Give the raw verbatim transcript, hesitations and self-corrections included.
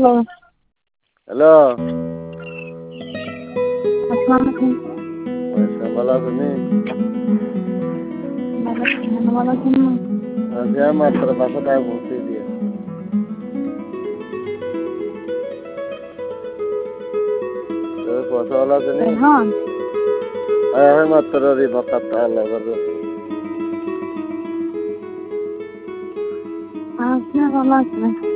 Hello আসসালামু আলাইকুম। ওয়ালাইকুম ভালো আছেন? ভালো আছি, আপনি ভালো আছেন না? আছি আমি মাত্র বাসা থেকে পৌঁছে দিয়ে পয়সা ভালো আছেন? রেহান হ্যাঁ মাত্র রিবাকাত আল্লাহ আপনি ভালো আছেন?